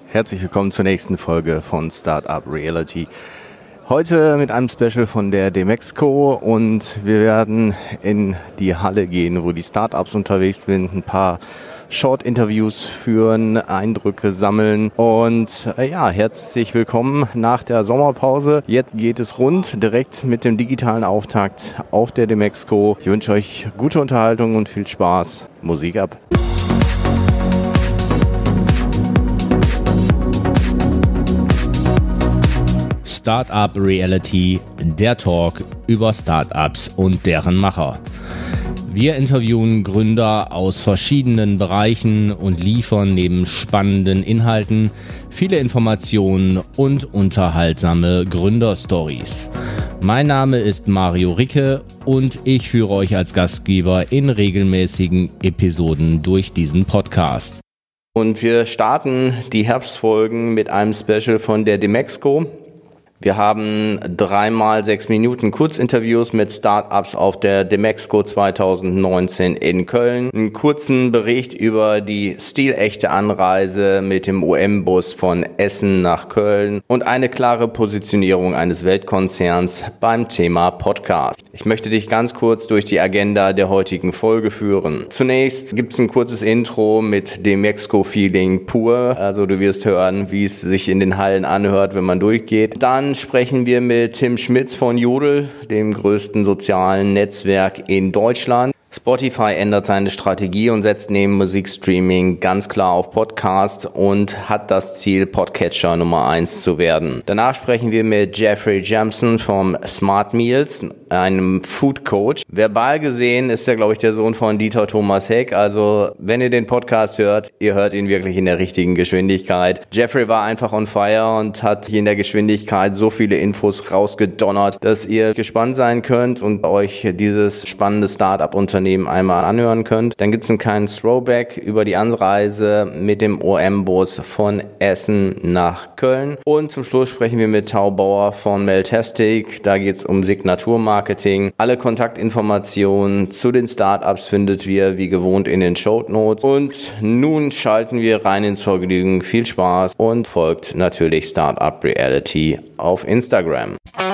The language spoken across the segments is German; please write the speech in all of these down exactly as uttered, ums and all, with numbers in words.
Herzlich willkommen zur nächsten Folge von Startup Reality. Heute mit einem Special von der Demexco und wir werden in die Halle gehen, wo die Startups unterwegs sind, ein paar Short-Interviews führen, Eindrücke sammeln und äh, ja, herzlich willkommen nach der Sommerpause. Jetzt geht es rund, direkt mit dem digitalen Auftakt auf der Demexco. Ich wünsche euch gute Unterhaltung und viel Spaß. Musik ab! Startup Reality, der Talk über Startups und deren Macher. Wir interviewen Gründer aus verschiedenen Bereichen und liefern neben spannenden Inhalten viele Informationen und unterhaltsame Gründerstories. Mein Name ist Mario Ricke und ich führe euch als Gastgeber in regelmäßigen Episoden durch diesen Podcast. Und wir starten die Herbstfolgen mit einem Special von der Demexco. Wir haben dreimal sechs Minuten Kurzinterviews mit Startups auf der Demexco zwanzig neunzehn in Köln. Einen kurzen Bericht über die stilechte Anreise mit dem U M-Bus von Essen nach Köln und eine klare Positionierung eines Weltkonzerns beim Thema Podcast. Ich möchte dich ganz kurz durch die Agenda der heutigen Folge führen. Zunächst gibt es ein kurzes Intro mit Demexco-Feeling pur. Also du wirst hören, wie es sich in den Hallen anhört, wenn man durchgeht. Dann sprechen wir mit Tim Schmitz von Jodel, dem größten sozialen Netzwerk in Deutschland. Spotify ändert seine Strategie und setzt neben Musikstreaming ganz klar auf Podcast und hat das Ziel, Podcatcher Nummer eins zu werden. Danach sprechen wir mit Jeffrey Jampson vom Smart Meals, einem Food Coach. Verbal gesehen ist er, glaube ich, der Sohn von Dieter Thomas Heck. Also wenn ihr den Podcast hört, ihr hört ihn wirklich in der richtigen Geschwindigkeit. Jeffrey war einfach on fire und hat hier in der Geschwindigkeit so viele Infos rausgedonnert, dass ihr gespannt sein könnt und euch dieses spannende Startup-Unternehmen einmal anhören könnt. Dann gibt es einen kleinen Throwback über die Anreise mit dem O M-Bus von Essen nach Köln. Und zum Schluss sprechen wir mit Tau Bauer von Meltastic. Da geht es um Signaturmarketing. Alle Kontaktinformationen zu den Startups findet ihr wie gewohnt in den Shownotes. Und nun schalten wir rein ins Vergnügen. Viel Spaß und folgt natürlich Startup Reality auf Instagram.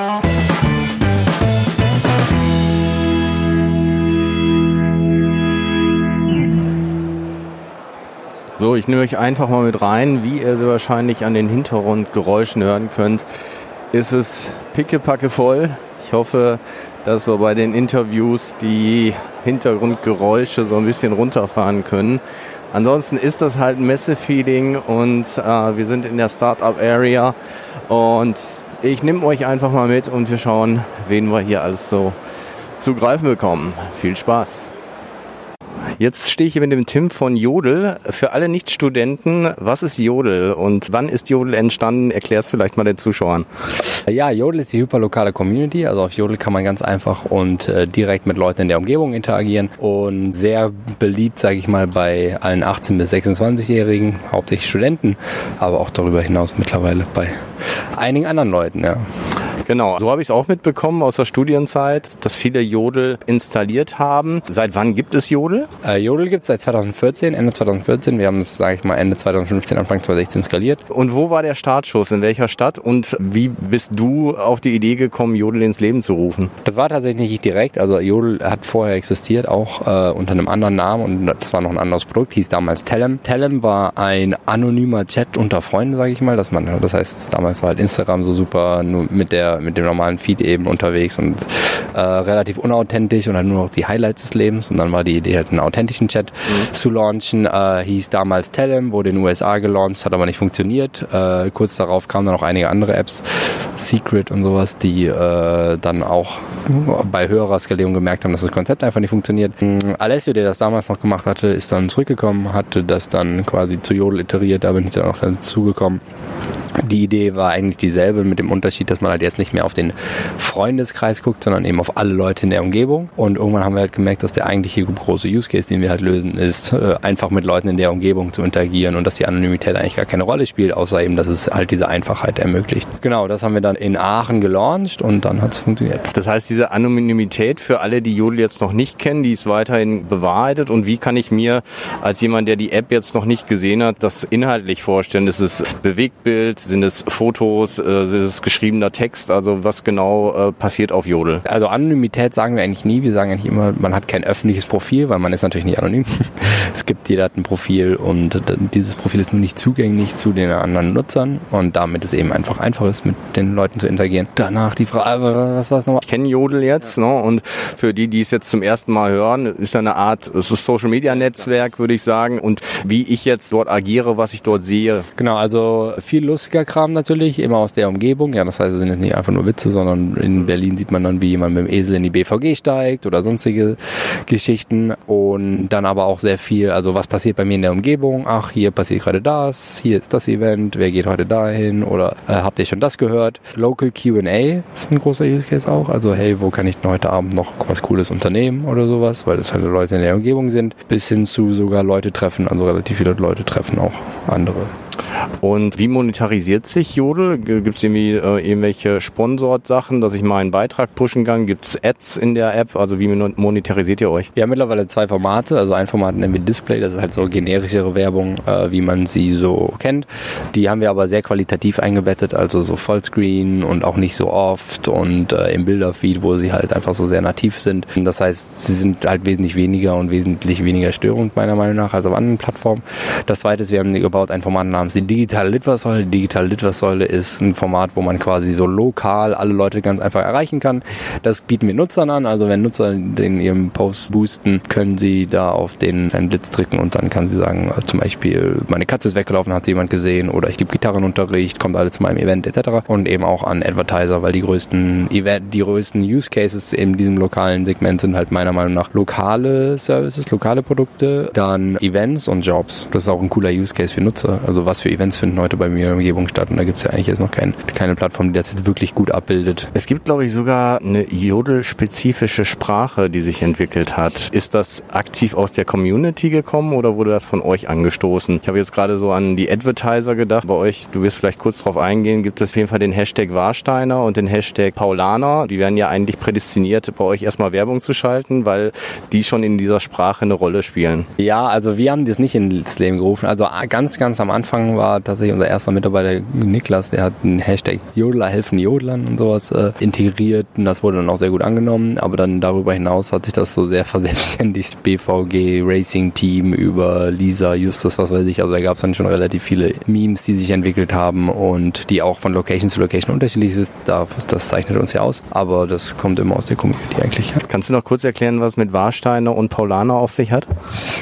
So, ich nehme euch einfach mal mit rein. Wie ihr so wahrscheinlich an den Hintergrundgeräuschen hören könnt, ist es pickepacke voll. Ich hoffe, dass wir bei den Interviews die Hintergrundgeräusche so ein bisschen runterfahren können. Ansonsten ist das halt ein Messe-Feeling und äh, wir sind in der Startup-Area und ich nehme euch einfach mal mit und wir schauen, wen wir hier alles so zu greifen bekommen. Viel Spaß! Jetzt stehe ich hier mit dem Tim von Jodel. Für alle Nicht-Studenten, was ist Jodel und wann ist Jodel entstanden? Erklär es vielleicht mal den Zuschauern. Ja, Jodel ist die hyperlokale Community. Also auf Jodel kann man ganz einfach und äh, direkt mit Leuten in der Umgebung interagieren und sehr beliebt, sage ich mal, bei allen achtzehn- bis sechsundzwanzigjährigen, hauptsächlich Studenten, aber auch darüber hinaus mittlerweile bei einigen anderen Leuten, ja. Genau, so habe ich es auch mitbekommen aus der Studienzeit, dass viele Jodel installiert haben. Seit wann gibt es Jodel? Äh, Jodel gibt es seit zweitausendvierzehn, Ende zweitausendvierzehn. Wir haben es, sage ich mal, Ende zweitausendfünfzehn, Anfang zweitausendsechzehn skaliert. Und wo war der Startschuss? In welcher Stadt? Und wie bist du auf die Idee gekommen, Jodel ins Leben zu rufen? Das war tatsächlich nicht direkt. Also Jodel hat vorher existiert, auch äh, unter einem anderen Namen. Und das war noch ein anderes Produkt, hieß damals Telem. Telem war ein anonymer Chat unter Freunden, sage ich mal. Dass man, das heißt, damals war halt Instagram so super, nur mit der mit dem normalen Feed eben unterwegs und äh, relativ unauthentisch und halt nur noch die Highlights des Lebens. Und dann war die Idee, halt einen authentischen Chat mhm. zu launchen. Äh, hieß damals Telem, wurde in den U S A gelauncht, hat aber nicht funktioniert. Äh, kurz darauf kamen dann noch einige andere Apps, Secret und sowas, die äh, dann auch bei höherer Skalierung gemerkt haben, dass das Konzept einfach nicht funktioniert. Alessio, der das damals noch gemacht hatte, ist dann zurückgekommen, hatte das dann quasi zu Jodel iteriert, da bin ich dann auch dazugekommen. Die Idee war eigentlich dieselbe, mit dem Unterschied, dass man halt jetzt nicht nicht mehr auf den Freundeskreis guckt, sondern eben auf alle Leute in der Umgebung. Und irgendwann haben wir halt gemerkt, dass der eigentliche große Use Case, den wir halt lösen, ist, äh, einfach mit Leuten in der Umgebung zu interagieren und dass die Anonymität eigentlich gar keine Rolle spielt, außer eben, dass es halt diese Einfachheit ermöglicht. Genau, das haben wir dann in Aachen gelauncht und dann hat es funktioniert. Das heißt, diese Anonymität für alle, die Jodel jetzt noch nicht kennen, die ist weiterhin bewahrheitet. Und wie kann ich mir als jemand, der die App jetzt noch nicht gesehen hat, das inhaltlich vorstellen? Ist es Bewegtbild? Sind es Fotos? Äh, ist es geschriebener Text? Also was genau äh, passiert auf Jodel? Also Anonymität sagen wir eigentlich nie. Wir sagen eigentlich immer, man hat kein öffentliches Profil, weil man ist natürlich nicht anonym. Es gibt, jeder hat ein Profil und dieses Profil ist nur nicht zugänglich zu den anderen Nutzern und damit es eben einfach einfach ist, mit den Leuten zu interagieren. Danach die Frage, was war es nochmal? Ich kenne Jodel jetzt, ja. ne? Und für die, die es jetzt zum ersten Mal hören, ist eine Art Social-Media-Netzwerk, würde ich sagen. Und wie ich jetzt dort agiere, was ich dort sehe. Genau, also viel lustiger Kram natürlich, immer aus der Umgebung. Ja, das heißt, es sind jetzt nicht einfach nur Witze, sondern in Berlin sieht man dann, wie jemand mit dem Esel in die B V G steigt oder sonstige Geschichten. Und dann aber auch sehr viel, also was passiert bei mir in der Umgebung? Ach, hier passiert gerade das, hier ist das Event, wer geht heute dahin oder äh, habt ihr schon das gehört? Local Q and A ist ein großer Use Case auch. Also hey, wo kann ich denn heute Abend noch was Cooles unternehmen oder sowas, weil das halt Leute in der Umgebung sind. Bis hin zu sogar Leute treffen, also relativ viele Leute treffen auch andere. Und wie monetarisiert sich Jodel? Gibt es irgendwie äh, irgendwelche Sponsored-Sachen, dass ich meinen Beitrag pushen kann? Gibt es Ads in der App? Also wie monetarisiert ihr euch? Wir haben mittlerweile zwei Formate. Also ein Format nennen wir Display, das ist halt so generischere Werbung, äh, wie man sie so kennt. Die haben wir aber sehr qualitativ eingebettet, also so Vollscreen und auch nicht so oft und äh, im Bilderfeed, wo sie halt einfach so sehr nativ sind. Das heißt, sie sind halt wesentlich weniger und wesentlich weniger störend meiner Meinung nach als auf anderen Plattformen. Das zweite ist, wir haben gebaut ein Format namens die digitale Litfaßsäule. Die digitale Litfaßsäule ist ein Format, wo man quasi so lokal alle Leute ganz einfach erreichen kann. Das bieten wir Nutzern an. Also wenn Nutzer in ihrem Post boosten, können sie da auf den einen Blitz drücken und dann kann sie sagen, zum Beispiel, meine Katze ist weggelaufen, hat sie jemand gesehen oder ich gebe Gitarrenunterricht, kommt alle zu meinem Event et cetera. Und eben auch an Advertiser, weil die größten Event, die größten Use Cases in diesem lokalen Segment sind halt meiner Meinung nach lokale Services, lokale Produkte, dann Events und Jobs. Das ist auch ein cooler Use Case für Nutzer. Also was für Events finden heute bei mir in der Umgebung statt und da gibt es ja eigentlich jetzt noch kein, keine Plattform, die das jetzt wirklich gut abbildet. Es gibt, glaube ich, sogar eine Jodel-spezifische Sprache, die sich entwickelt hat. Ist das aktiv aus der Community gekommen oder wurde das von euch angestoßen? Ich habe jetzt gerade so an die Advertiser gedacht. Bei euch, du wirst vielleicht kurz drauf eingehen, gibt es auf jeden Fall den Hashtag Warsteiner und den Hashtag Paulaner. Die werden ja eigentlich prädestiniert, bei euch erstmal Werbung zu schalten, weil die schon in dieser Sprache eine Rolle spielen. Ja, also wir haben das nicht ins Leben gerufen. Also ganz, ganz am Anfang war tatsächlich unser erster Mitarbeiter Niklas, der hat einen Hashtag Jodler helfen Jodlern und sowas äh, integriert und das wurde dann auch sehr gut angenommen, aber dann darüber hinaus hat sich das so sehr verselbstständigt. B V G, Racing Team über Lisa, Justus, was weiß ich, also da gab es dann schon relativ viele Memes, die sich entwickelt haben und die auch von Location zu Location unterschiedlich sind. Das zeichnet uns ja aus, aber das kommt immer aus der Community eigentlich. Kannst du noch kurz erklären, was mit Warsteiner und Paulaner auf sich hat?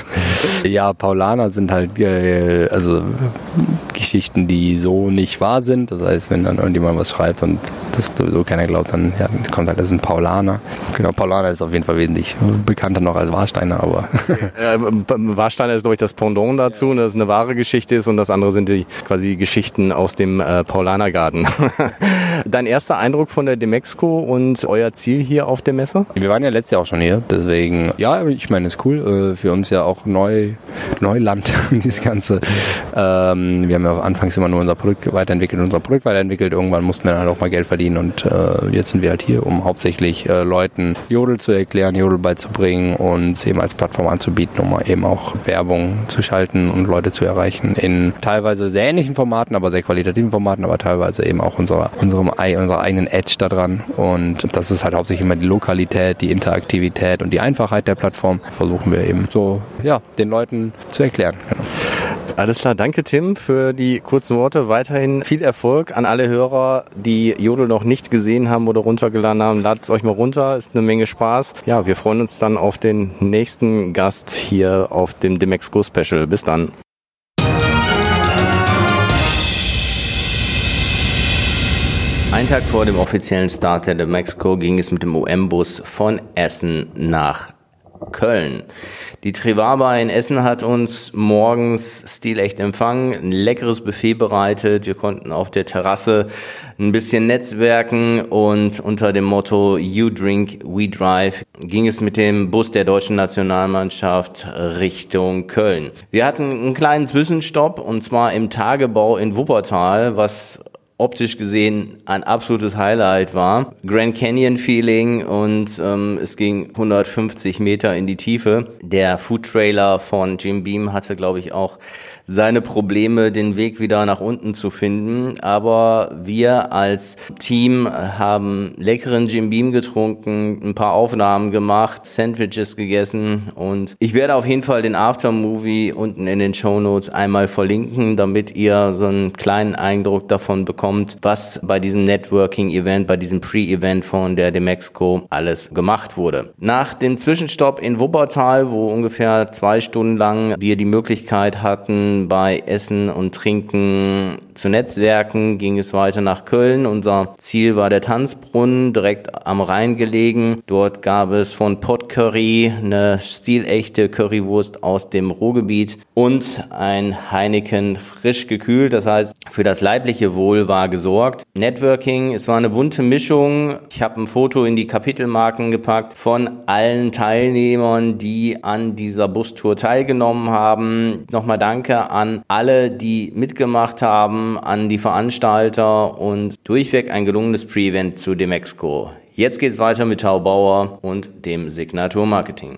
Ja, Paulaner sind halt äh, also Geschichten, die so nicht wahr sind. Das heißt, wenn dann irgendjemand was schreibt und das sowieso keiner glaubt, dann ja, kommt halt, das ist ein Paulaner. Genau, Paulaner ist auf jeden Fall wesentlich bekannter noch als Warsteiner, aber... äh, Warsteiner ist, glaube ich, das Pendant dazu, ja. Dass es eine wahre Geschichte ist und das andere sind die quasi die Geschichten aus dem äh, Paulanergarten. Dein erster Eindruck von der Demexco und euer Ziel hier auf der Messe? Wir waren ja letztes Jahr auch schon hier, deswegen, ja, ich meine, ist cool. Für uns ja auch neu, Neuland, dieses Ganze. Ähm, wir haben ja anfangs immer nur unser Produkt weiterentwickelt, unser Produkt weiterentwickelt. Irgendwann mussten wir halt auch mal Geld verdienen und äh, jetzt sind wir halt hier, um hauptsächlich äh, Leuten Jodel zu erklären, Jodel beizubringen und es eben als Plattform anzubieten, um eben auch Werbung zu schalten und Leute zu erreichen in teilweise sehr ähnlichen Formaten, aber sehr qualitativen Formaten, aber teilweise eben auch unserer, unserem, unserer eigenen Edge da dran. Und das ist halt hauptsächlich immer die Lokalität, die Interaktivität und die Einfachheit der Plattform. Versuchen wir eben so, ja, den Leuten zu erklären. Genau. Alles klar, danke Tim für die kurzen Worte. Weiterhin viel Erfolg an alle Hörer, die Jodel noch nicht gesehen haben oder runtergeladen haben. Ladet es euch mal runter, ist eine Menge Spaß. Ja, wir freuen uns dann auf den nächsten Gast hier auf dem Demexco Special. Bis dann. Einen Tag vor dem offiziellen Start der Demexco ging es mit dem U M-Bus von Essen nach Köln. Die Trivaba in Essen hat uns morgens stilecht empfangen, ein leckeres Buffet bereitet. Wir konnten auf der Terrasse ein bisschen netzwerken und unter dem Motto You Drink, We Drive ging es mit dem Bus der deutschen Nationalmannschaft Richtung Köln. Wir hatten einen kleinen Zwischenstopp und zwar im Tagebau in Wuppertal, was optisch gesehen ein absolutes Highlight war. Grand Canyon Feeling und ähm, es ging hundertfünfzig Meter in die Tiefe. Der Food Trailer von Jim Beam hatte, glaube ich, auch seine Probleme, den Weg wieder nach unten zu finden. Aber wir als Team haben leckeren Jim Beam getrunken, ein paar Aufnahmen gemacht, Sandwiches gegessen und ich werde auf jeden Fall den Aftermovie unten in den Shownotes einmal verlinken, damit ihr so einen kleinen Eindruck davon bekommt, was bei diesem Networking-Event, bei diesem Pre-Event von der Demexco alles gemacht wurde. Nach dem Zwischenstopp in Wuppertal, wo ungefähr zwei Stunden lang wir die Möglichkeit hatten, bei Essen und Trinken zu netzwerken, ging es weiter nach Köln. Unser Ziel war der Tanzbrunnen, direkt am Rhein gelegen. Dort gab es von Pot Curry eine stilechte Currywurst aus dem Ruhrgebiet und ein Heineken frisch gekühlt. Das heißt, für das leibliche Wohl war gesorgt. Networking, es war eine bunte Mischung. Ich habe ein Foto in die Kapitelmarken gepackt von allen Teilnehmern, die an dieser Bustour teilgenommen haben. Nochmal danke an alle, die mitgemacht haben, an die Veranstalter und durchweg ein gelungenes Pre-Event zu Demexco. Jetzt geht's weiter mit Tau Bauer und dem Signatur Marketing.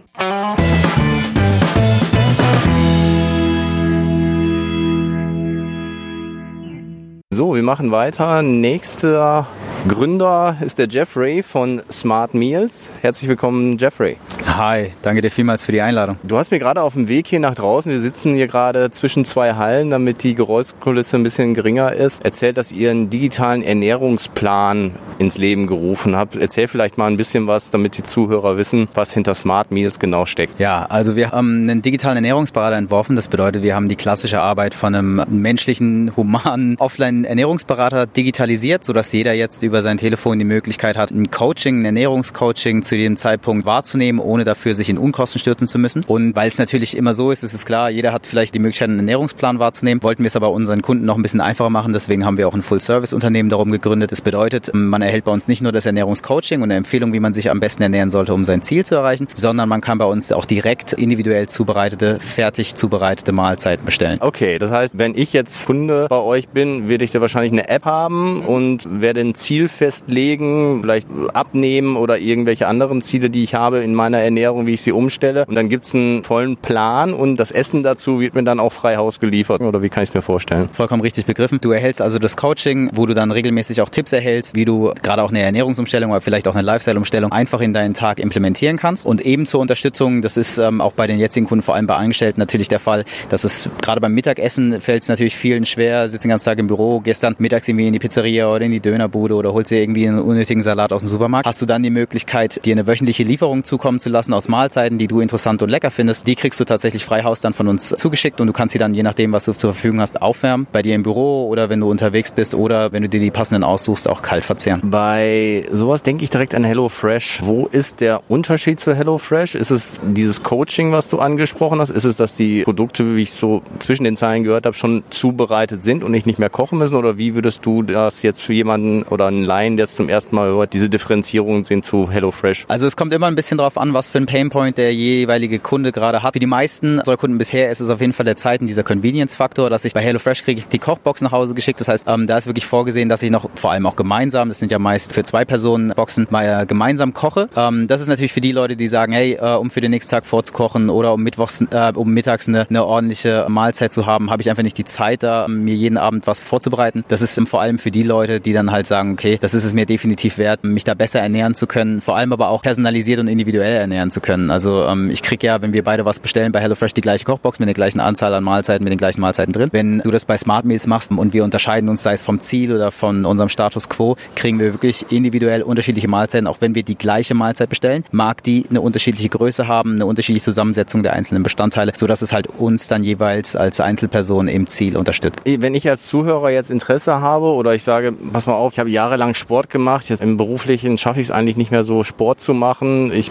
So, wir machen weiter. Nächster Gründer ist der Jeffrey von Smart Meals. Herzlich willkommen, Jeffrey. Hi, danke dir vielmals für die Einladung. Du hast mir gerade auf dem Weg hier nach draußen, wir sitzen hier gerade zwischen zwei Hallen, damit die Geräuschkulisse ein bisschen geringer ist, erzählt, dass ihr einen digitalen Ernährungsplan ins Leben gerufen habt. Erzähl vielleicht mal ein bisschen was, damit die Zuhörer wissen, was hinter Smart Meals genau steckt. Ja, also wir haben einen digitalen Ernährungsberater entworfen. Das bedeutet, wir haben die klassische Arbeit von einem menschlichen, humanen Offline-Ernährungsberater digitalisiert, sodass jeder jetzt über sein Telefon die Möglichkeit hat, ein Coaching, ein Ernährungscoaching zu dem Zeitpunkt wahrzunehmen, ohne dafür sich in Unkosten stürzen zu müssen. Und weil es natürlich immer so ist, ist es klar, jeder hat vielleicht die Möglichkeit, einen Ernährungsplan wahrzunehmen. Wollten wir es aber unseren Kunden noch ein bisschen einfacher machen, deswegen haben wir auch ein Full-Service-Unternehmen darum gegründet. Das bedeutet, man erhält bei uns nicht nur das Ernährungscoaching und eine Empfehlung, wie man sich am besten ernähren sollte, um sein Ziel zu erreichen, sondern man kann bei uns auch direkt individuell zubereitete, fertig zubereitete Mahlzeiten bestellen. Okay, das heißt, wenn ich jetzt Kunde bei euch bin, werde ich da wahrscheinlich eine App haben und werde ein Ziel festlegen, vielleicht abnehmen oder irgendwelche anderen Ziele, die ich habe in meiner Ernährung, wie ich sie umstelle. Und dann gibt es einen vollen Plan und das Essen dazu wird mir dann auch frei Haus geliefert. Oder wie kann ich es mir vorstellen? Vollkommen richtig begriffen. Du erhältst also das Coaching, wo du dann regelmäßig auch Tipps erhältst, wie du gerade auch eine Ernährungsumstellung oder vielleicht auch eine Lifestyle-Umstellung einfach in deinen Tag implementieren kannst. Und eben zur Unterstützung, das ist ähm, auch bei den jetzigen Kunden, vor allem bei Angestellten, natürlich der Fall, dass es gerade beim Mittagessen fällt es natürlich vielen schwer, sitzen den ganzen Tag im Büro, gestern mittags irgendwie in die Pizzeria oder in die Dönerbude oder holst dir irgendwie einen unnötigen Salat aus dem Supermarkt. Hast du dann die Möglichkeit, dir eine wöchentliche Lieferung zukommen zu lassen aus Mahlzeiten, die du interessant und lecker findest. Die kriegst du tatsächlich frei Haus dann von uns zugeschickt und du kannst sie dann, je nachdem, was du zur Verfügung hast, aufwärmen. Bei dir im Büro oder wenn du unterwegs bist oder wenn du dir die passenden aussuchst, auch kalt verzehren. Bei sowas denke ich direkt an HelloFresh. Wo ist der Unterschied zu HelloFresh? Ist es dieses Coaching, was du angesprochen hast? Ist es, dass die Produkte, wie ich so zwischen den Zeilen gehört habe, schon zubereitet sind und nicht mehr kochen müssen? Oder wie würdest du das jetzt für jemanden oder einen Laien, der es zum ersten Mal hört, diese Differenzierungen sehen zu HelloFresh? Also es kommt immer ein bisschen drauf an, was für ein Painpoint der jeweilige Kunde gerade hat. Für die meisten unserer Kunden bisher ist es auf jeden Fall der Zeit und dieser Convenience-Faktor, dass ich bei HelloFresh kriege ich die Kochbox nach Hause geschickt. Das heißt, ähm, da ist wirklich vorgesehen, dass ich noch vor allem auch gemeinsam, das sind ja meist für zwei Personen Boxen, mal äh, gemeinsam koche. Ähm, das ist natürlich für die Leute, die sagen, hey, äh, um für den nächsten Tag vorzukochen oder um mittwochs, äh, um mittags eine, eine ordentliche Mahlzeit zu haben, habe ich einfach nicht die Zeit, da mir jeden Abend was vorzubereiten. Das ist ähm, vor allem für die Leute, die dann halt sagen, okay, das ist es mir definitiv wert, mich da besser ernähren zu können, vor allem aber auch personalisiert und individuell ernähren zu können. Also ähm, ich kriege ja, wenn wir beide was bestellen, bei HelloFresh die gleiche Kochbox mit der gleichen Anzahl an Mahlzeiten, mit den gleichen Mahlzeiten drin. Wenn du das bei Smart Meals machst und wir unterscheiden uns, sei es vom Ziel oder von unserem Status Quo, kriegen wir wirklich individuell unterschiedliche Mahlzeiten, auch wenn wir die gleiche Mahlzeit bestellen, mag die eine unterschiedliche Größe haben, eine unterschiedliche Zusammensetzung der einzelnen Bestandteile, sodass es halt uns dann jeweils als Einzelperson im Ziel unterstützt. Wenn ich als Zuhörer jetzt Interesse habe oder ich sage, pass mal auf, ich habe jahrelang Sport gemacht, jetzt im Beruflichen schaffe ich es eigentlich nicht mehr so, Sport zu machen, ich bin vielleicht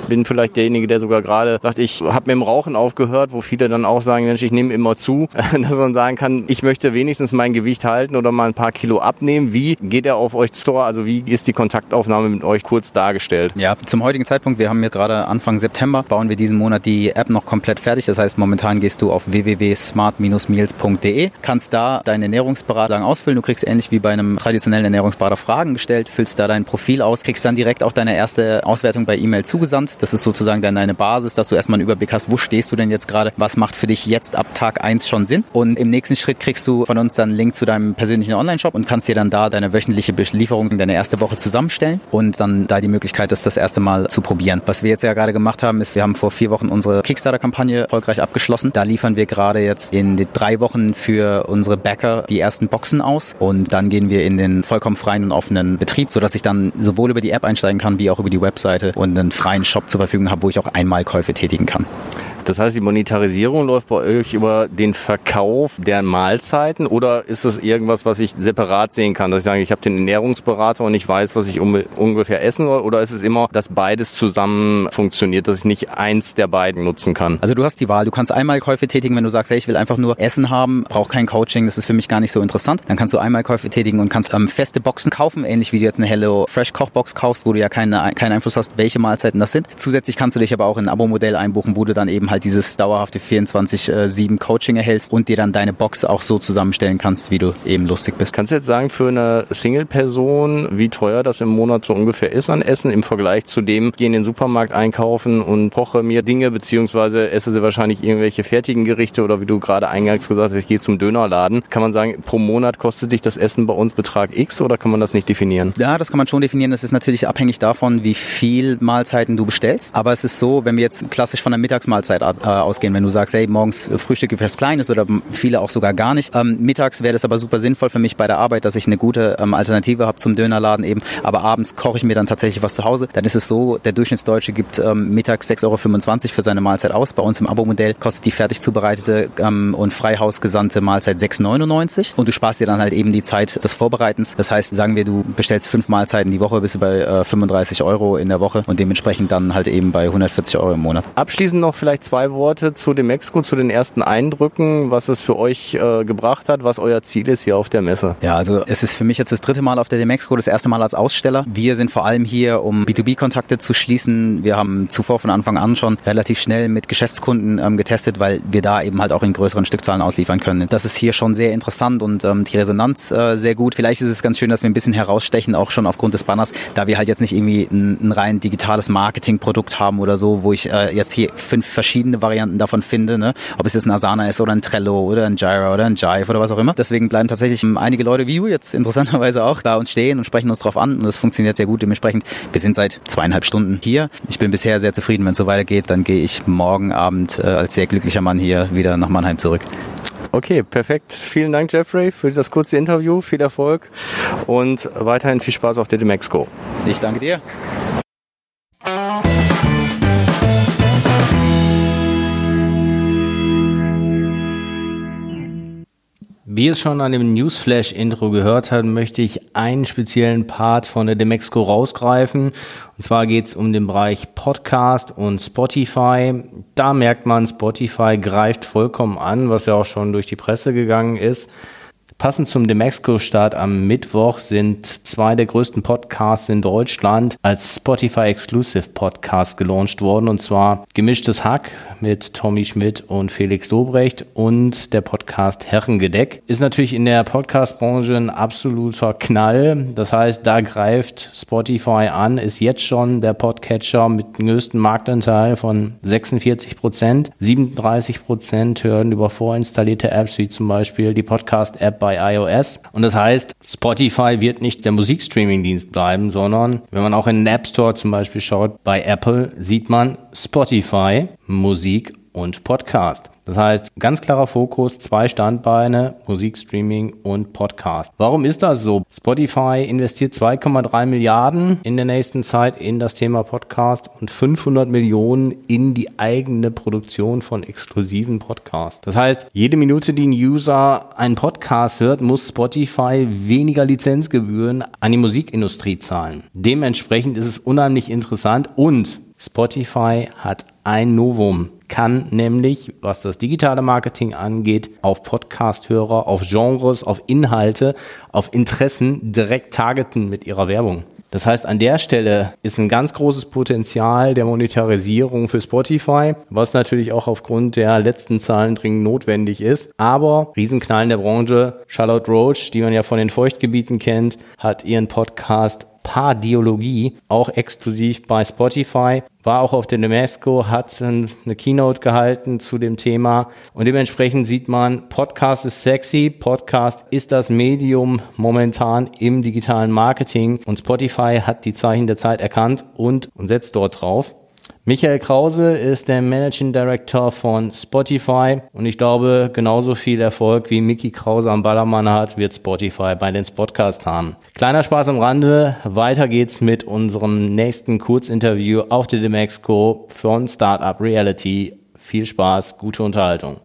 vielleicht derjenige, der sogar gerade sagt, ich habe mit dem Rauchen aufgehört, wo viele dann auch sagen, Mensch, ich nehme immer zu, dass man sagen kann, ich möchte wenigstens mein Gewicht halten oder mal ein paar Kilo abnehmen. Wie geht er auf euch zu? Also wie ist die Kontaktaufnahme mit euch kurz dargestellt? Ja, zum heutigen Zeitpunkt, wir haben hier gerade Anfang September, bauen wir diesen Monat die App noch komplett fertig. Das heißt, momentan gehst du auf w w w punkt smart dash meals punkt d e, kannst da deinen Ernährungsberater ausfüllen. Du kriegst ähnlich wie bei einem traditionellen Ernährungsberater Fragen gestellt, füllst da dein Profil aus, kriegst dann direkt auch deine erste Auswertung bei E-Mail zugesandt. Das ist sozusagen dann deine Basis, dass du erstmal einen Überblick hast, wo stehst du denn jetzt gerade, was macht für dich jetzt ab Tag eins schon Sinn. Und im nächsten Schritt kriegst du von uns dann einen Link zu deinem persönlichen Online-Shop und kannst dir dann da deine wöchentliche Belieferung in deine erste Woche zusammenstellen und dann da die Möglichkeit, das das erste Mal zu probieren. Was wir jetzt ja gerade gemacht haben, ist, wir haben vor vier Wochen unsere Kickstarter-Kampagne erfolgreich abgeschlossen. Da liefern wir gerade jetzt in den drei Wochen für unsere Backer die ersten Boxen aus und dann gehen wir in den vollkommen freien und offenen Betrieb, sodass ich dann sowohl über die App einsteigen kann, wie auch über die Webseite und einen freien Shop zur Verfügung habe, wo ich auch Einmalkäufe tätigen kann. Das heißt, die Monetarisierung läuft bei euch über den Verkauf der Mahlzeiten oder ist das irgendwas, was ich separat sehen kann, dass ich sage, ich habe den Ernährungsberater und ich weiß, was ich um, ungefähr essen soll, oder ist es immer, dass beides zusammen funktioniert, dass ich nicht eins der beiden nutzen kann? Also du hast die Wahl, du kannst Einmalkäufe tätigen, wenn du sagst, hey, ich will einfach nur Essen haben, brauche kein Coaching, das ist für mich gar nicht so interessant, dann kannst du Einmalkäufe tätigen und kannst ähm, feste Boxen kaufen, ähnlich wie du jetzt eine Hello Fresh Kochbox kaufst, wo du ja keine, keinen Einfluss hast, welche Mahlzeiten das sind. Zusätzlich kannst du dich aber auch in ein Abo-Modell einbuchen, wo du dann eben halt dieses dauerhafte vierundzwanzig sieben Coaching erhältst und dir dann deine Box auch so zusammenstellen kannst, wie du eben lustig bist. Kannst du jetzt sagen, für eine Single-Person, wie teuer das im Monat so ungefähr ist an Essen im Vergleich zu dem, ich gehe in den Supermarkt einkaufen und koche mir Dinge, beziehungsweise esse sie wahrscheinlich irgendwelche fertigen Gerichte oder wie du gerade eingangs gesagt hast, ich gehe zum Dönerladen. Kann man sagen, pro Monat kostet dich das Essen bei uns Betrag X oder kann man das nicht definieren? Ja, das kann man schon definieren. Das ist natürlich abhängig davon, wie viel Mahlzeiten du bestellst. Aber es ist so, wenn wir jetzt klassisch von der Mittagsmahlzeit äh, ausgehen, wenn du sagst, hey, morgens Frühstücke fürs Kleines oder viele auch sogar gar nicht. Ähm, mittags wäre das aber super sinnvoll für mich bei der Arbeit, dass ich eine gute ähm, Alternative habe zum Dönerladen eben. Aber abends koche ich mir dann tatsächlich was zu Hause. Dann ist es so, der Durchschnittsdeutsche gibt ähm, mittags sechs Euro fünfundzwanzig für seine Mahlzeit aus. Bei uns im Abo-Modell kostet die fertig zubereitete ähm, und freihausgesandte Mahlzeit sechs neunundneunzig und du sparst dir dann halt eben die Zeit des Vorbereitens. Das heißt, sagen wir, du bestellst fünf Mahlzeiten die Woche, bist du bei äh, fünfunddreißig Euro in der Woche und dementsprechend dann halt eben bei hundertvierzig Euro im Monat. Abschließend noch vielleicht zwei Worte zu Demexco, zu den ersten Eindrücken, was es für euch äh, gebracht hat, was euer Ziel ist hier auf der Messe. Ja, also es ist für mich jetzt das dritte Mal auf der Demexco, das erste Mal als Aussteller. Wir sind vor allem hier, um B zwei B-Kontakte zu schließen. Wir haben zuvor von Anfang an schon relativ schnell mit Geschäftskunden ähm, getestet, weil wir da eben halt auch in größeren Stückzahlen ausliefern können. Das ist hier schon sehr interessant und ähm, die Resonanz äh, sehr gut. Vielleicht ist es ganz schön, dass wir ein bisschen herausstechen, auch schon aufgrund des Banners, da wir halt jetzt nicht irgendwie ein, ein rein digitales Marketingprodukt haben oder so, wo ich äh, jetzt hier fünf verschiedene Varianten davon finde, ne? Ob es jetzt ein Asana ist oder ein Trello oder ein Jira oder ein Jive oder was auch immer. Deswegen bleiben tatsächlich ähm, einige Leute wie du jetzt interessanterweise auch da uns stehen und sprechen uns drauf an und das funktioniert sehr gut. Dementsprechend, wir sind seit zweieinhalb Stunden hier. Ich bin bisher sehr zufrieden. Wenn es so weitergeht, dann gehe ich morgen Abend äh, als sehr glücklicher Mann hier wieder nach Mannheim zurück. Okay, perfekt. Vielen Dank, Jeffrey, für das kurze Interview. Viel Erfolg und weiterhin viel Spaß auf der Demexco. Ich danke dir. Wie es schon an dem Newsflash-Intro gehört hat, möchte ich einen speziellen Part von der Demexco rausgreifen. Und zwar geht es um den Bereich Podcast und Spotify. Da merkt man, Spotify greift vollkommen an, was ja auch schon durch die Presse gegangen ist. Passend zum Demexco-Start am Mittwoch sind zwei der größten Podcasts in Deutschland als Spotify-Exclusive Podcast gelauncht worden, und zwar Gemischtes Hack mit Tommy Schmidt und Felix Lobrecht und der Podcast Herrengedeck. Ist natürlich in der Podcast-Branche ein absoluter Knall. Das heißt, da greift Spotify an, ist jetzt schon der Podcatcher mit dem größten Marktanteil von sechsundvierzig Prozent. siebenunddreißig Prozent hören über vorinstallierte Apps, wie zum Beispiel die Podcast-App bei iOS. Und das heißt, Spotify wird nicht der Musikstreaming-Dienst bleiben, sondern wenn man auch in den App Store zum Beispiel schaut, bei Apple sieht man Spotify, Musik und Podcast. Das heißt, ganz klarer Fokus, zwei Standbeine, Musikstreaming und Podcast. Warum ist das so? Spotify investiert zwei Komma drei Milliarden in der nächsten Zeit in das Thema Podcast und fünfhundert Millionen in die eigene Produktion von exklusiven Podcasts. Das heißt, jede Minute, die ein User einen Podcast hört, muss Spotify weniger Lizenzgebühren an die Musikindustrie zahlen. Dementsprechend ist es unheimlich interessant und Spotify hat ein Novum, kann nämlich, was das digitale Marketing angeht, auf Podcast-Hörer, auf Genres, auf Inhalte, auf Interessen direkt targeten mit ihrer Werbung. Das heißt, an der Stelle ist ein ganz großes Potenzial der Monetarisierung für Spotify, was natürlich auch aufgrund der letzten Zahlen dringend notwendig ist. Aber Riesenknall in der Branche, Charlotte Roach, die man ja von den Feuchtgebieten kennt, hat ihren Podcast Pardiologie auch exklusiv bei Spotify, war auch auf der Demexco, hat eine Keynote gehalten zu dem Thema und dementsprechend sieht man, Podcast ist sexy, Podcast ist das Medium momentan im digitalen Marketing und Spotify hat die Zeichen der Zeit erkannt und, und setzt dort drauf. Michael Krause ist der Managing Director von Spotify und ich glaube, genauso viel Erfolg wie Micky Krause am Ballermann hat, wird Spotify bei den Podcasts haben. Kleiner Spaß am Rande, weiter geht's mit unserem nächsten Kurzinterview auf der Demexco von Startup Reality. Viel Spaß, gute Unterhaltung.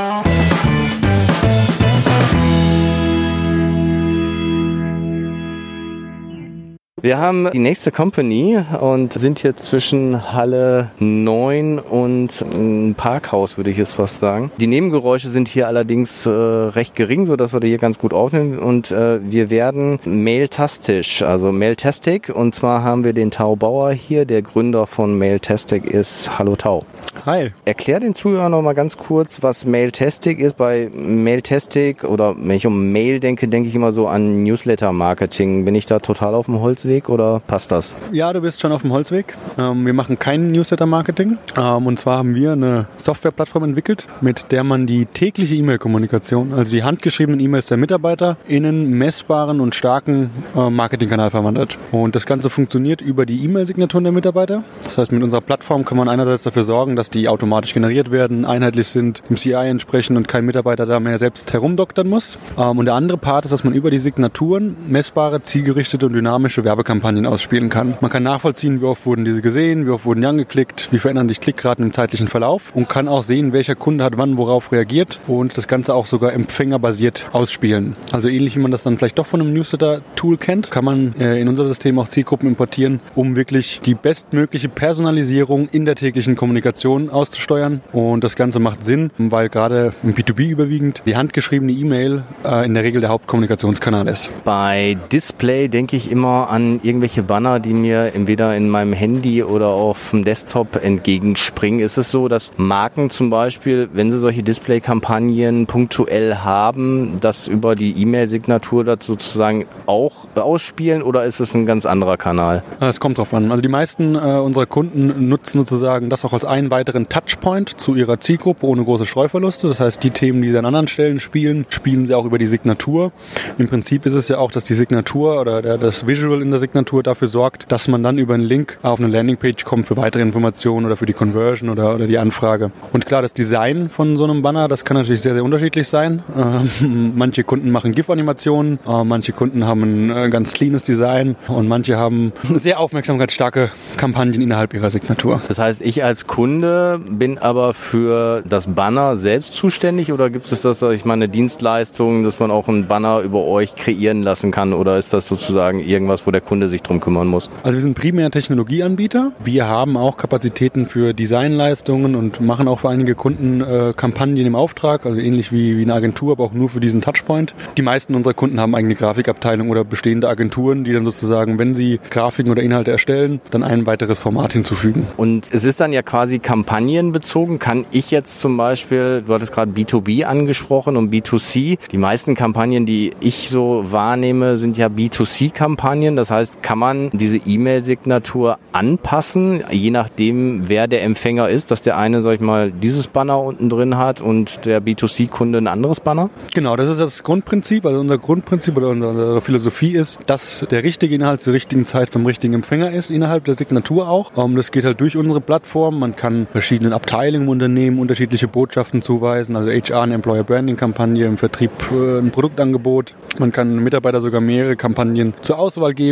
Wir haben die nächste Company und sind hier zwischen Halle neun und ein Parkhaus, würde ich jetzt fast sagen. Die Nebengeräusche sind hier allerdings äh, recht gering, sodass wir die hier ganz gut aufnehmen. Und äh, wir werden Mailtastisch, also Mailtastic. Und zwar haben wir den Tau Bauer hier, der Gründer von Mailtastic ist. Hallo Tau. Hi. Erklär den Zuhörern noch mal ganz kurz, was Mailtastic ist. Bei Mailtastic oder wenn ich um Mail denke, denke ich immer so an Newsletter-Marketing. Bin ich da total auf dem Holzweg oder passt das? Ja, du bist schon auf dem Holzweg. Ähm, wir machen kein Newsletter-Marketing. Ähm, und zwar haben wir eine Softwareplattform entwickelt, mit der man die tägliche E-Mail-Kommunikation, also die handgeschriebenen E-Mails der Mitarbeiter, in einen messbaren und starken äh, Marketingkanal verwandelt. Und das Ganze funktioniert über die E-Mail-Signaturen der Mitarbeiter. Das heißt, mit unserer Plattform kann man einerseits dafür sorgen, dass die automatisch generiert werden, einheitlich sind, im C I entsprechen und kein Mitarbeiter da mehr selbst herumdoktern muss. Ähm, und der andere Part ist, dass man über die Signaturen messbare, zielgerichtete und dynamische Werbekampagnen ausspielen kann. Man kann nachvollziehen, wie oft wurden diese gesehen, wie oft wurden die angeklickt, wie verändern sich Klickraten im zeitlichen Verlauf und kann auch sehen, welcher Kunde hat wann worauf reagiert und das Ganze auch sogar empfängerbasiert ausspielen. Also ähnlich wie man das dann vielleicht doch von einem Newsletter-Tool kennt, kann man äh, in unser System auch Zielgruppen importieren, um wirklich die bestmögliche Personalisierung in der täglichen Kommunikation auszusteuern. Und das Ganze macht Sinn, weil gerade im B zwei B überwiegend die handgeschriebene E-Mail äh, in der Regel der Hauptkommunikationskanal ist. Bei Display denke ich immer an irgendwelche Banner, die mir entweder in meinem Handy oder auf dem Desktop entgegenspringen. Ist es so, dass Marken zum Beispiel, wenn sie solche Display-Kampagnen punktuell haben, das über die E-Mail-Signatur dazu sozusagen auch ausspielen oder ist es ein ganz anderer Kanal? Es kommt drauf an. Also die meisten äh, unserer Kunden nutzen sozusagen das auch als einen weiteren Touchpoint zu ihrer Zielgruppe ohne große Streuverluste. Das heißt, die Themen, die sie an anderen Stellen spielen, spielen sie auch über die Signatur. Im Prinzip ist es ja auch, dass die Signatur oder der, das Visual in der Signatur dafür sorgt, dass man dann über einen Link auf eine Landingpage kommt für weitere Informationen oder für die Conversion oder, oder die Anfrage. Und klar, das Design von so einem Banner, das kann natürlich sehr, sehr unterschiedlich sein. Äh, manche Kunden machen GIF-Animationen, äh, manche Kunden haben ein äh, ganz cleanes Design und manche haben sehr aufmerksamkeitsstarke Kampagnen innerhalb ihrer Signatur. Das heißt, ich als Kunde bin aber für das Banner selbst zuständig oder gibt es das, sag ich mal, eine Dienstleistung, dass man auch einen Banner über euch kreieren lassen kann oder ist das sozusagen irgendwas, wo der Kunde sich drum kümmern muss? Also wir sind primär Technologieanbieter. Wir haben auch Kapazitäten für Designleistungen und machen auch für einige Kunden äh, Kampagnen im Auftrag, also ähnlich wie, wie eine Agentur, aber auch nur für diesen Touchpoint. Die meisten unserer Kunden haben eigene Grafikabteilung oder bestehende Agenturen, die dann sozusagen, wenn sie Grafiken oder Inhalte erstellen, dann ein weiteres Format hinzufügen. Und es ist dann ja quasi kampagnenbezogen. Kann ich jetzt zum Beispiel, du hattest gerade B zwei B angesprochen und B zwei C. Die meisten Kampagnen, die ich so wahrnehme, sind ja B zwei C-Kampagnen. Das heißt, kann man diese E-Mail-Signatur anpassen, je nachdem, wer der Empfänger ist, dass der eine, sag ich mal, dieses Banner unten drin hat und der B zwei C-Kunde ein anderes Banner? Genau, das ist das Grundprinzip. Also unser Grundprinzip oder unsere Philosophie ist, dass der richtige Inhalt zur richtigen Zeit beim richtigen Empfänger ist, innerhalb der Signatur auch. Das geht halt durch unsere Plattform. Man kann verschiedenen Abteilungen im Unternehmen unterschiedliche Botschaften zuweisen, also H R, eine Employer Branding Kampagne, im Vertrieb ein Produktangebot. Man kann Mitarbeiter sogar mehrere Kampagnen zur Auswahl geben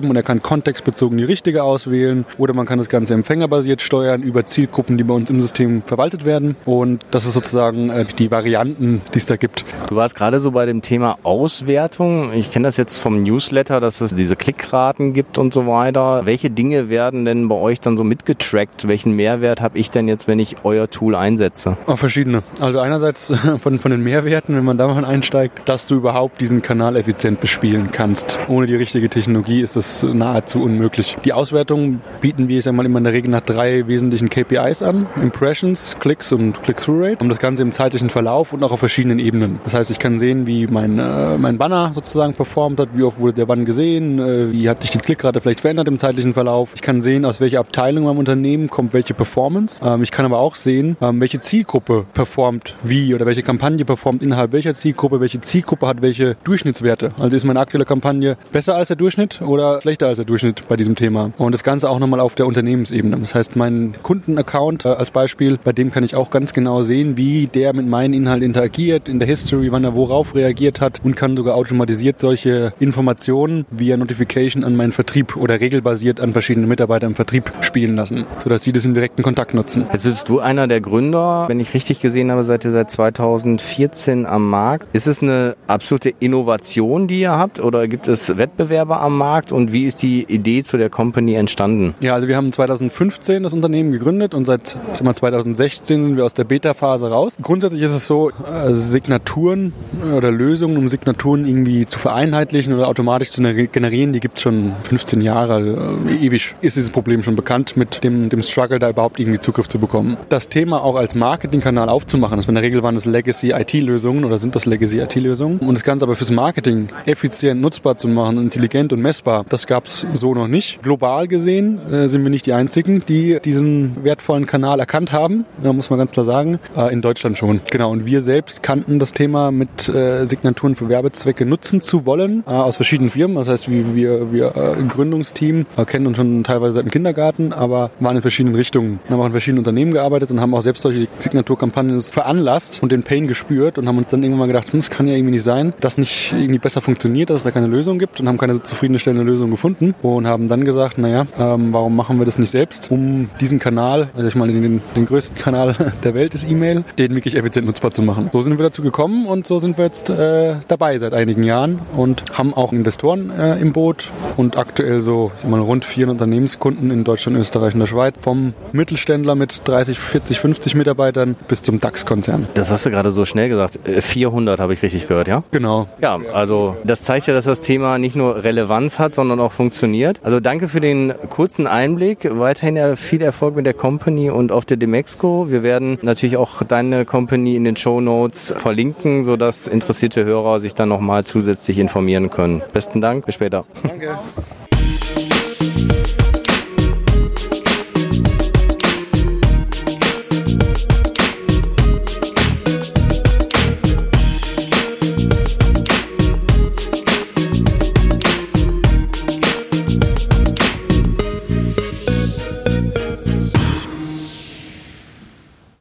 und er kann kontextbezogen die richtige auswählen oder man kann das Ganze empfängerbasiert steuern über Zielgruppen, die bei uns im System verwaltet werden und das ist sozusagen äh, die Varianten, die es da gibt. Du warst gerade so bei dem Thema Auswertung. Ich kenne das jetzt vom Newsletter, dass es diese Klickraten gibt und so weiter. Welche Dinge werden denn bei euch dann so mitgetrackt? Welchen Mehrwert habe ich denn jetzt, wenn ich euer Tool einsetze? Auch verschiedene. Also einerseits von, von den Mehrwerten, wenn man da mal einsteigt, dass du überhaupt diesen Kanal effizient bespielen kannst. Ohne die richtige Technologie ist das nahezu unmöglich. Die Auswertung bieten wir, ich sag mal, immer in der Regel nach drei wesentlichen K P Is an. Impressions, Klicks und Click-Through-Rate. Und das Ganze im zeitlichen Verlauf und auch auf verschiedenen Ebenen. Das heißt, ich kann sehen, wie mein, äh, mein Banner sozusagen performt hat, wie oft wurde der wann gesehen, äh, wie hat sich die Klickrate vielleicht verändert im zeitlichen Verlauf. Ich kann sehen, aus welcher Abteilung beim Unternehmen kommt welche Performance. Ähm, ich kann aber auch sehen, ähm, welche Zielgruppe performt wie oder welche Kampagne performt innerhalb welcher Zielgruppe, welche Zielgruppe hat welche Durchschnittswerte. Also ist meine aktuelle Kampagne besser als der Durchschnitt oder schlechter als der Durchschnitt bei diesem Thema. Und das Ganze auch nochmal auf der Unternehmensebene. Das heißt, mein Kundenaccount äh, als Beispiel, bei dem kann ich auch ganz genau sehen, wie der mit meinen Inhalten interagiert, in der History, wann er worauf reagiert hat und kann sogar automatisiert solche Informationen via Notification an meinen Vertrieb oder regelbasiert an verschiedene Mitarbeiter im Vertrieb spielen lassen, sodass sie das im direkten Kontakt nutzen. Jetzt bist du einer der Gründer, wenn ich richtig gesehen habe, seid ihr seit zweitausendvierzehn am Markt. Ist es eine absolute Innovation, die ihr habt oder gibt es Wettbewerber am Markt und wie ist die Idee zu der Company entstanden? Ja, also wir haben zweitausendfünfzehn das Unternehmen gegründet und seit sagen wir, zweitausendsechzehn sind wir aus der Beta-Phase raus. Grundsätzlich ist es so, äh, Signaturen oder Lösungen, um Signaturen irgendwie zu vereinheitlichen oder automatisch zu generieren, die gibt es schon fünfzehn Jahre, äh, ewig ist dieses Problem schon bekannt mit dem, dem Struggle, da überhaupt irgendwie Zugriff zu bekommen. Das Thema auch als Marketingkanal aufzumachen, also in der Regel waren das Legacy-I T-Lösungen oder sind das Legacy-I T-Lösungen und das Ganze aber fürs Marketing effizient nutzbar zu machen, intelligent und messbar, das gab es so noch nicht. Global gesehen äh, sind wir nicht die Einzigen, die diesen wertvollen Kanal erkannt haben, da muss man ganz klar sagen, äh, in Deutschland schon. Genau, und wir selbst kannten das Thema mit äh, Signaturen für Werbezwecke nutzen zu wollen, äh, aus verschiedenen Firmen, das heißt, wir, wir, wir äh, im Gründungsteam äh, kennen uns schon teilweise seit dem Kindergarten, aber waren in verschiedenen Richtungen, haben auch in verschiedenen Unternehmen gearbeitet und haben auch selbst solche Signaturkampagnen veranlasst und den Pain gespürt und haben uns dann irgendwann mal gedacht, hm, das kann ja irgendwie nicht sein, dass nicht irgendwie besser funktioniert, dass es da keine Lösung gibt und haben keine zufriedenstellende Lösung gefunden und haben dann gesagt, naja, ähm, warum machen wir das nicht selbst, um diesen Kanal, also ich meine den, den größten Kanal der Welt ist E-Mail, den wirklich effizient nutzbar zu machen. So sind wir dazu gekommen und so sind wir jetzt äh, dabei seit einigen Jahren und haben auch Investoren äh, im Boot und aktuell so ich sag mal, rund vierhundert Unternehmenskunden in Deutschland, Österreich und der Schweiz, vom Mittelständler mit dreißig, vierzig, fünfzig Mitarbeitern bis zum DAX-Konzern. Das hast du gerade so schnell gesagt. vierhundert habe ich richtig gehört, ja? Genau. Ja, also das zeigt ja, dass das Thema nicht nur Relevanz hat, sondern auch funktioniert. Also danke für den kurzen Einblick. Weiterhin ja viel Erfolg mit der Company und auf der Demexco. Wir werden natürlich auch deine Company in den Shownotes verlinken, sodass interessierte Hörer sich dann nochmal zusätzlich informieren können. Besten Dank, bis später. Danke.